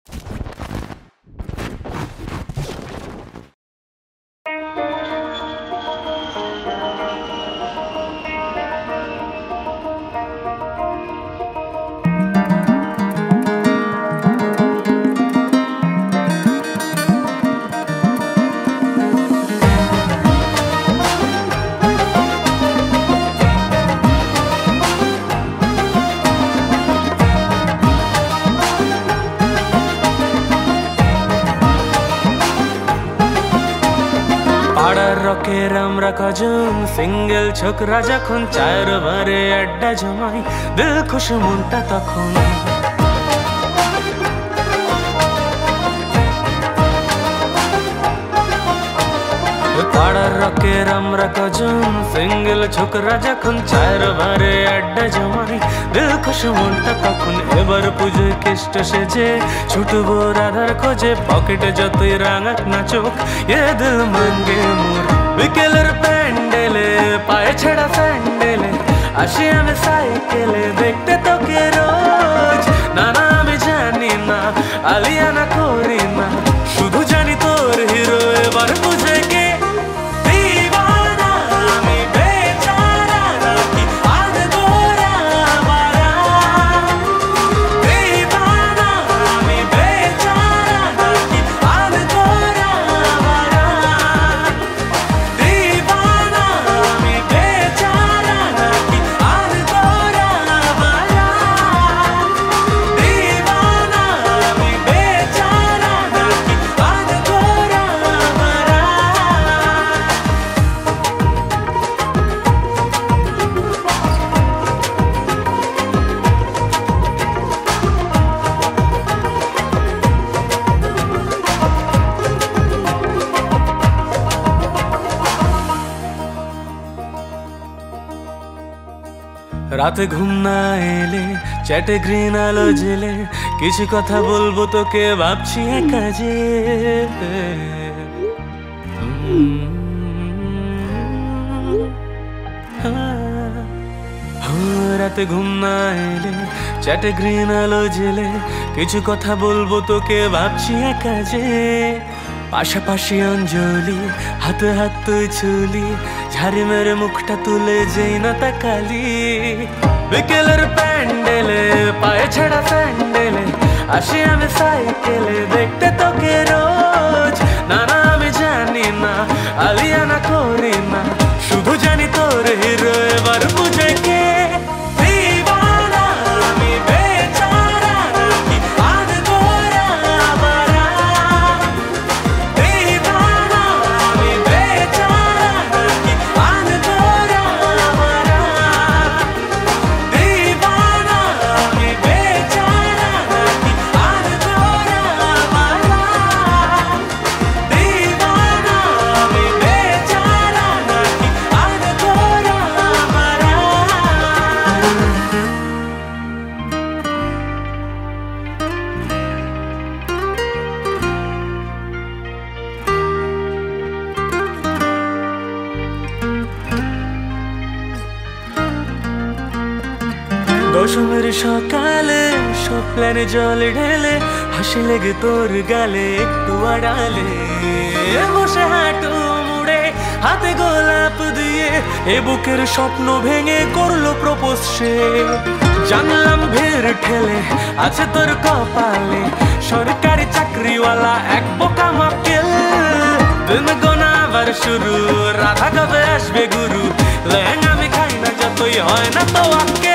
পাড়ার রকের আমরা কজন সিঙ্গেল ছোকরা যখন চায়ের বারে আড্ডা জমাই দিল খুশি মনটা তখন পাড়ার রকের আমরা কজন সিঙ্গেল ছোকরা যখন চায়ের বারে আড্ডা জমাই দিল খুশি মনটা তখন এবার পুজোয় কেষ্ট সেজে ছুটবো রাধার খোঁজে পকেটে যতই রাঙাক না চোখ এ দিল মাঙ্গে মোর বিকেলের প্যান্ডেলে পায়ে ছেঁড়া স্যান্ডেলে আসি আমি সাইকেলে দেখতে তোকে রোজ না না আমি জানি না আলিয়ানা করি না শুধু জানি তোর হিরো এবার বুঝে কে রাতে ঘুম না এলে চ্যাটে গ্রিন আলো জেলে কিছু কথা বলবো তোকে ভাবছি একা যে রাতে ঘুম না এলে চ্যাটে গ্রিন আলো জেলে কিছু কথা বলবো তোকে ভাবছি একা যে পাশাপাশি অঞ্জলি হাতে হাত তুই ছুলি ঝাড়ি মেরে মুখটা তুলে যেই না তাকালি বিকেলের প্যান্ডেলে পায়ে ছেঁড়া স্যান্ডেলে আসি আমি সাইকেলে দেখতে তোকে রোজ না না আমি জানি না আলিয়ানা করি না শুধু জানি তোর হিরো এবার বুঝে কে দশমের সকালে সব প্ল্যানে জল ঢেলে হাসি লেগে তোর গালে একটু আড়ালে বসে হাঁটু মুড়ে হাতে গোলাপ দিয়ে এ বুকের স্বপ্ন ভেঙে করলো প্রপোজ সে জানলাম ভিড় ঠেলে আছে তোর কপালে সরকারি চাকরিওয়ালা এক বোকা মাকেল দিন গোনা আবার শুরু রাধা কবে আসবে গুরু লেহেঙ্গা আমি খাই না যতই হয় না তো আকে